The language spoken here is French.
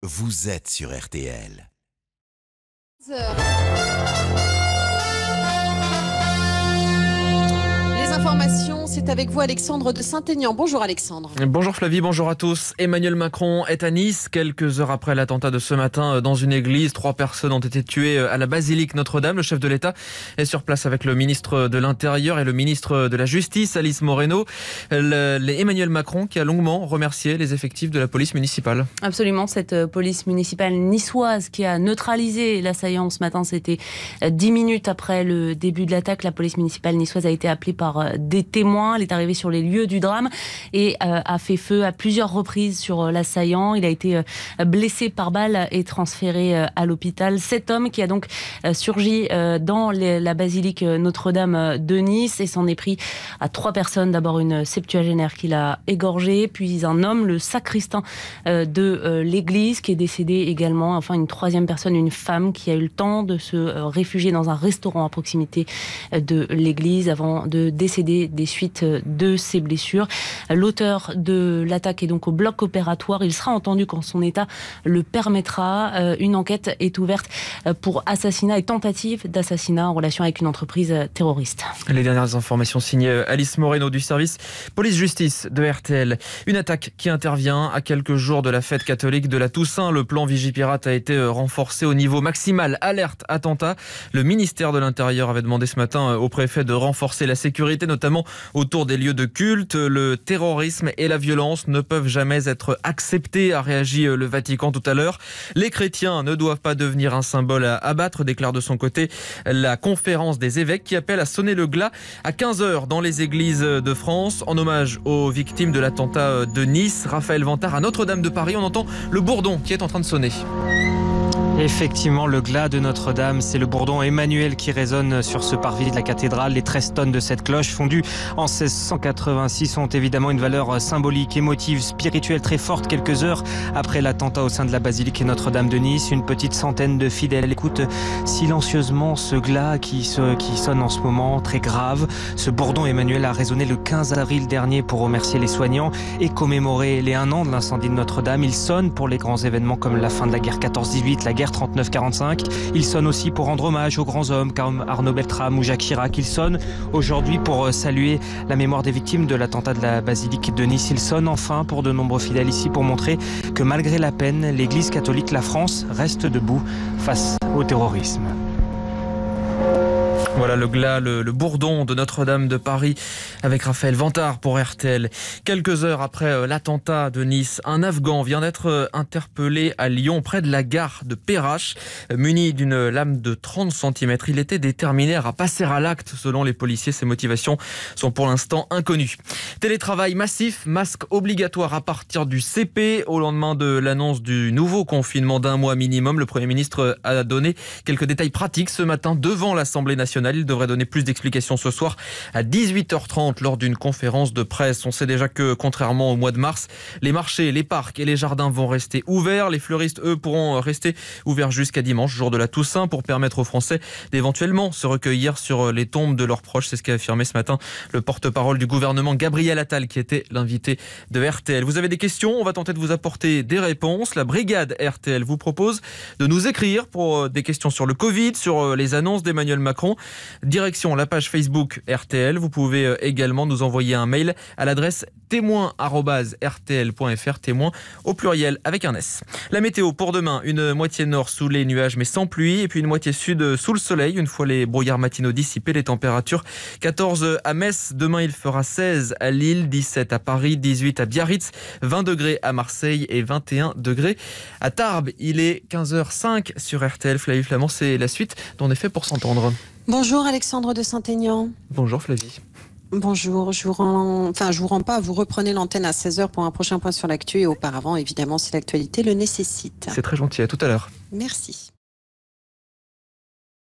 vous êtes sur RTL. Les informations, c'est avec vous Alexandre de Saint-Aignan. Bonjour Alexandre. Bonjour Flavie, bonjour à tous. Emmanuel Macron est à Nice. Quelques heures après l'attentat de ce matin dans une église, 3 personnes ont été tuées à la basilique Notre-Dame. Le chef de l'État est sur place avec le ministre de l'Intérieur et le ministre de la Justice, Alice Moreno. Emmanuel Macron qui a longuement remercié les effectifs de la police municipale. Absolument, cette police municipale niçoise qui a neutralisé l'assaillant ce matin, c'était 10 minutes après le début de l'attaque. La police municipale niçoise a été appelée par des témoins. Elle est arrivée sur les lieux du drame et a fait feu à plusieurs reprises sur l'assaillant. Il a été blessé par balle et transféré à l'hôpital. Cet homme qui a donc surgi dans la basilique Notre-Dame de Nice et s'en est pris à 3 personnes. D'abord une septuagénaire qui l'a égorgé, puis un homme, le sacristain de l'église qui est décédé également. Enfin une 3e personne, une femme qui a eu le temps de se réfugier dans un restaurant à proximité de l'église avant de décéder des suites de ses blessures. L'auteur de l'attaque est donc au bloc opératoire. Il sera entendu quand son état le permettra. Une enquête est ouverte pour assassinat et tentative d'assassinat en relation avec une entreprise terroriste. Les dernières informations signées Alice Moreno du service police-justice de RTL. Une attaque qui intervient à quelques jours de la fête catholique de la Toussaint. Le plan Vigipirate a été renforcé au niveau maximal. Alerte attentat. Le ministère de l'Intérieur avait demandé ce matin au préfet de renforcer la sécurité, notamment autour des lieux de culte. Le terrorisme et la violence ne peuvent jamais être acceptés, a réagi le Vatican tout à l'heure. Les chrétiens ne doivent pas devenir un symbole à abattre, déclare de son côté la conférence des évêques qui appelle à sonner le glas à 15h dans les églises de France en hommage aux victimes de l'attentat de Nice. Raphaël Vantard à Notre-Dame de Paris, on entend le bourdon qui est en train de sonner. Effectivement, le glas de Notre-Dame, c'est le bourdon Emmanuel qui résonne sur ce parvis de la cathédrale. Les 13 tonnes de cette cloche fondue en 1686 ont évidemment une valeur symbolique, émotive, spirituelle très forte. Quelques heures après l'attentat au sein de la basilique Notre-Dame de Nice, une petite centaine de fidèles écoutent silencieusement ce glas qui sonne en ce moment, très grave. Ce bourdon Emmanuel a résonné le 15 avril dernier pour remercier les soignants et commémorer les 1 an de l'incendie de Notre-Dame. Il sonne pour les grands événements comme la fin de la guerre 14-18, la guerre 39-45. Il sonne aussi pour rendre hommage aux grands hommes comme Arnaud Beltrame ou Jacques Chirac. Il sonne aujourd'hui pour saluer la mémoire des victimes de l'attentat de la basilique de Nice. Il sonne enfin pour de nombreux fidèles ici pour montrer que malgré la peine, l'Église catholique, la France, reste debout face au terrorisme. Voilà le glas, le bourdon de Notre-Dame de Paris avec Raphaël Vantard pour RTL. Quelques heures après l'attentat de Nice, un Afghan vient d'être interpellé à Lyon, près de la gare de Perrache. Muni d'une lame de 30 cm, il était déterminé à passer à l'acte. Selon les policiers, ses motivations sont pour l'instant inconnues. Télétravail massif, masque obligatoire à partir du CP. Au lendemain de l'annonce du nouveau confinement d'1 mois minimum, le Premier ministre a donné quelques détails pratiques ce matin devant l'Assemblée nationale. Il devrait donner plus d'explications ce soir à 18h30 lors d'une conférence de presse. On sait déjà que, contrairement au mois de mars, les marchés, les parcs et les jardins vont rester ouverts. Les fleuristes, eux, pourront rester ouverts jusqu'à dimanche, jour de la Toussaint, pour permettre aux Français d'éventuellement se recueillir sur les tombes de leurs proches. C'est ce qu'a affirmé ce matin le porte-parole du gouvernement, Gabriel Attal, qui était l'invité de RTL. Vous avez des questions? On va tenter de vous apporter des réponses. La brigade RTL vous propose de nous écrire pour des questions sur le Covid, sur les annonces d'Emmanuel Macron. Direction la page Facebook RTL. Vous pouvez également nous envoyer un mail à l'adresse témoin@rtl.fr, témoin au pluriel avec un S. La météo pour demain, une moitié nord sous les nuages mais sans pluie, et puis une moitié sud sous le soleil. Une fois les brouillards matinaux dissipés, les températures 14 à Metz, demain il fera 16 à Lille, 17 à Paris, 18 à Biarritz, 20 degrés à Marseille et 21 degrés à Tarbes. Il est 15h05 sur RTL. Flavie Flamand, c'est la suite d'On est fait pour s'entendre. Bonjour Alexandre de Saint-Aignan. Bonjour Flavie. Bonjour, je vous rends pas, vous reprenez l'antenne à 16h pour un prochain point sur l'actu et auparavant, évidemment, si l'actualité le nécessite. C'est très gentil, à tout à l'heure. Merci.